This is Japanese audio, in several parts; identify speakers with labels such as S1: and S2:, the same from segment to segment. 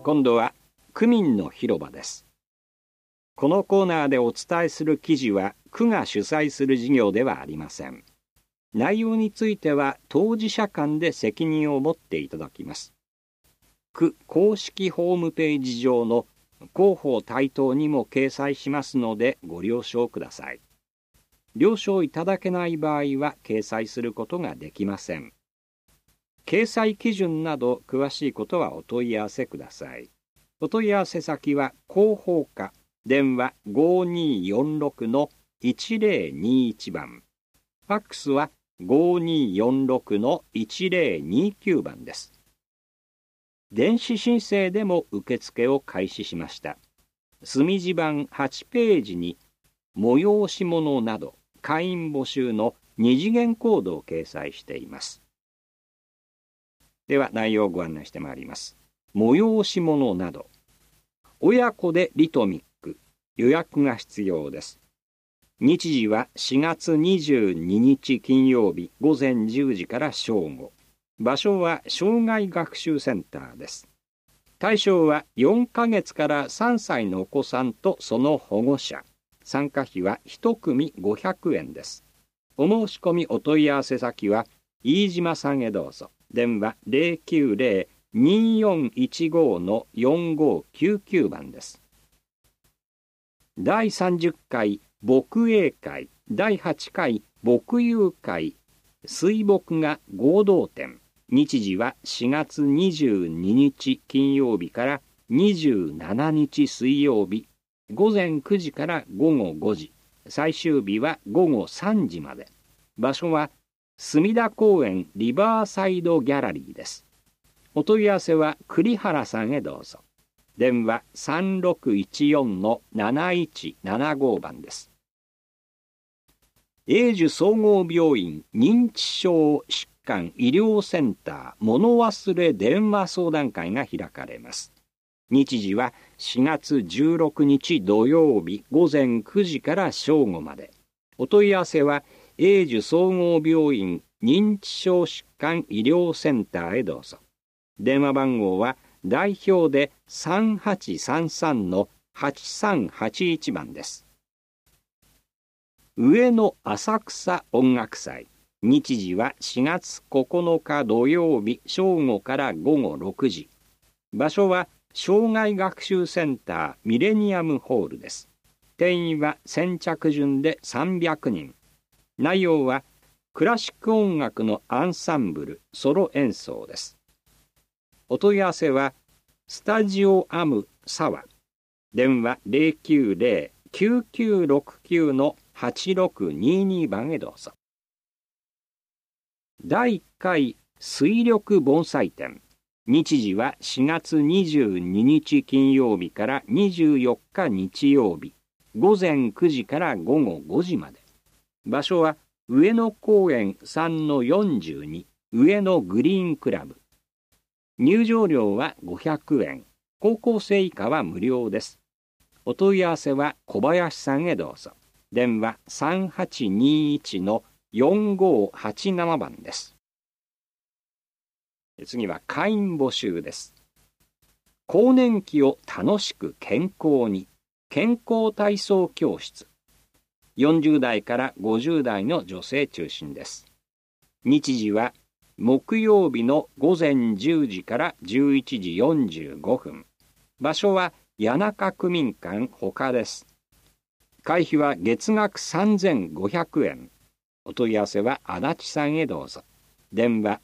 S1: 今度は区民の広場です。このコーナーでお伝えする記事は区が主催する事業ではありません。内容については当事者間で責任を持っていただきます。区公式ホームページ上の広報対等にも掲載しますのでご了承ください。了承いただけない場合は掲載することができません。掲載基準など詳しいことはお問い合わせください。お問い合わせ先は広報課、電話 5246-1021 番、ファックスは 5246-1029 番です。電子申請でも受付を開始しました。墨字版8ページに催し物など会員募集の2次元コードを掲載しています。では内容をご案内してまいります。催し物など、親子でリトミック、予約が必要です。日時は4月22日金曜日午前10時から正午。場所は障害学習センターです。対象は4ヶ月から3歳のお子さんとその保護者。参加費は1組500円です。お申し込みお問い合わせ先は飯島さんへどうぞ。電話 090-2415-4599 番です。第30回牧英会、第8回牧友会、水牧が合同展。日時は4月22日金曜日から27日水曜日、午前9時から午後5時、最終日は午後3時まで。場所は隅田公園リバーサイドギャラリーです。お問い合わせは栗原さんへどうぞ。電話 3614-7175 番です。永寿総合病院認知症疾患医療センター物忘れ電話相談会が開かれます。日時は4月16日土曜日午前9時から正午まで。お問い合わせは永寿総合病院認知症疾患医療センターへどうぞ。電話番号は代表で 3833-8381 番です。上野浅草音楽祭。日時は4月9日土曜日正午から午後6時。場所は障害学習センターミレニアムホールです。定員は先着順で300人。内容はクラシック音楽のアンサンブル、ソロ演奏です。お問い合わせはスタジオアムサワ。電話 090-9969-8622 番へどうぞ。第1回水力盆栽展。日時は4月22日金曜日から24日日曜日、午前9時から午後5時まで。場所は上野公園 3-42 上野グリーンクラブ。入場料は500円。高校生以下は無料です。お問い合わせは小林さんへどうぞ。電話 3821-4587 番です。次は会員募集です。更年期を楽しく健康に、健康体操教室。40代から50代の女性中心です。日時は木曜日の午前10時から11時45分。場所は谷中区民館他です。会費は月額3500円。お問い合わせは足立さんへどうぞ。電話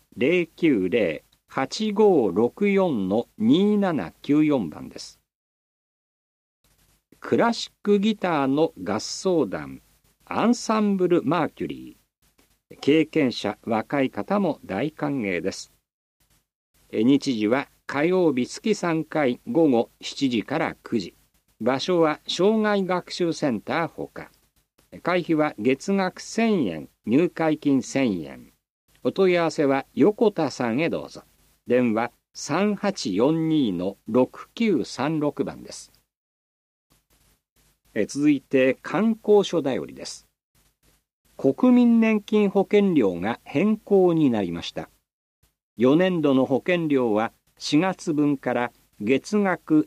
S1: 090-8564-2794 番です。クラシックギターの合奏団アンサンブルマーキュリー。経験者若い方も大歓迎です。日時は火曜日月3回午後7時から9時。場所は障害学習センターほか。会費は月額1000円、入会金1000円。お問い合わせは横田さんへどうぞ。電話 3842-6936 番です。続いて観光所だよりです。国民年金保険料が変更になりました。4年度の保険料は4月分から月額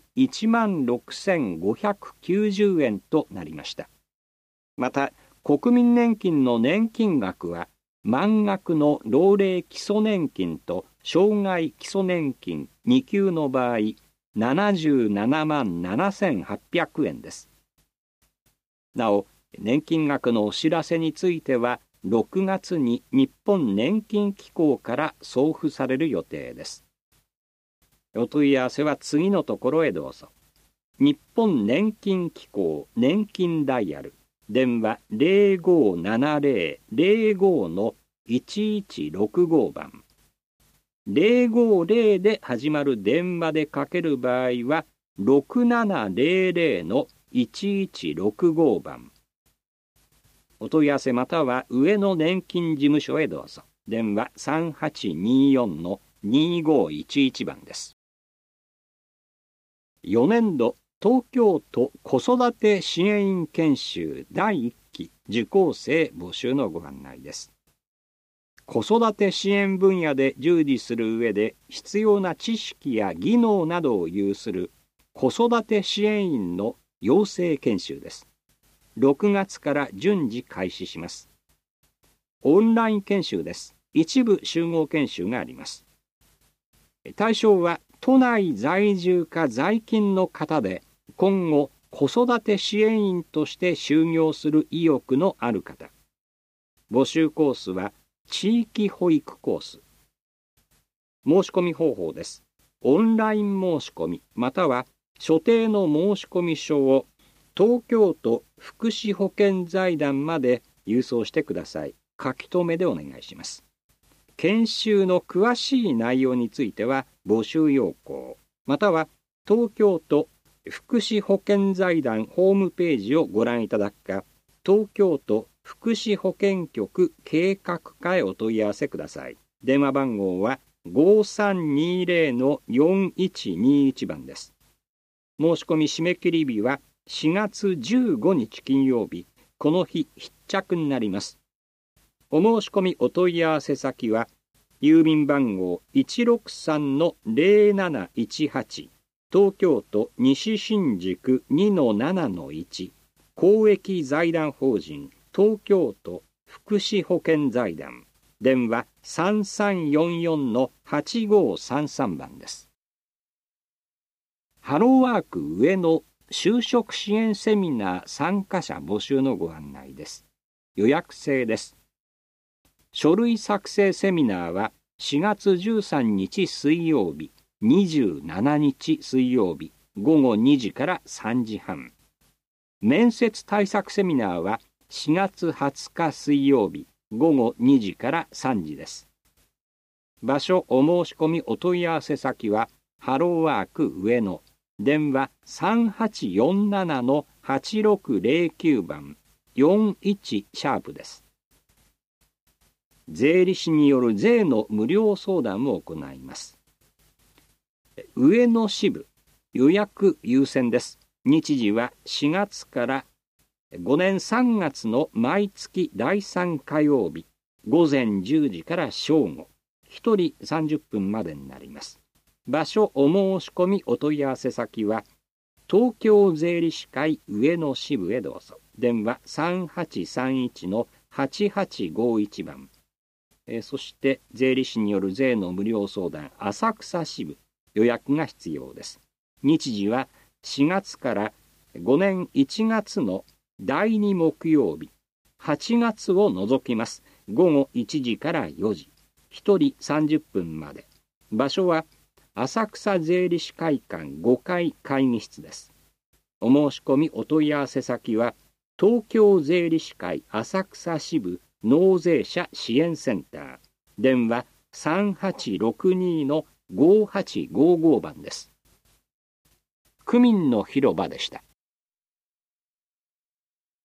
S1: 16,590円となりました。また、国民年金の年金額は、満額の老齢基礎年金と障害基礎年金2級の場合、77万7800円です。なお、年金額のお知らせについては、6月に日本年金機構から送付される予定です。お問い合わせは次のところへどうぞ。日本年金機構年金ダイヤル、電話 0570-05-1165 番。050で始まる電話でかける場合は、6700-1165 番。お問い合わせまたは上野年金事務所へどうぞ。電話 3824-2511 番です。4年度東京都子育て支援員研修第1期受講生募集のご案内です。子育て支援分野で従事する上で必要な知識や技能などを有する子育て支援員の養成研修です。6月から順次開始します。オンライン研修です。一部集合研修があります。対象は都内在住か在勤の方で、今後子育て支援員として就業する意欲のある方。募集コースは地域保育コース。申し込み方法です。オンライン申し込みまたは所定の申し込み書を東京都福祉保健財団まで郵送してください。書き留めでお願いします。研修の詳しい内容については募集要項または東京都福祉保健財団ホームページをご覧いただくか、東京都福祉保健局計画課へお問い合わせください。電話番号は 5320-4121 番です。申し込み締め切り日は4月15日金曜日、この日必着になります。お申し込みお問い合わせ先は、郵便番号 163-0718 東京都西新宿 2-7-1 公益財団法人東京都福祉保健財団、電話 3344-8533 番です。ハローワーク上野就職支援セミナー参加者募集のご案内です。予約制です。書類作成セミナーは4月13日水曜日、27日水曜日、午後2時から3時半。面接対策セミナーは4月20日水曜日、午後2時から3時です。場所お申し込みお問い合わせ先は、ハローワーク上野、電話 3847-8609 番、41# です。税理士による税の無料相談も行います。上野支部、予約優先です。日時は4月から5年3月の毎月第3火曜日、午前10時から正午、1人30分までになります。場所お申し込みお問い合わせ先は、東京税理士会上野支部へどうぞ。電話 3831-8851 番。そして税理士による税の無料相談浅草支部、予約が必要です。日時は4月から5年1月の第2木曜日、8月を除きます。午後1時から4時、1人30分まで。場所は浅草税理士会館5階会議室です。お申し込みお問い合わせ先は、東京税理士会浅草支部納税者支援センター、電話 3862-5855 番です。区民の広場でした。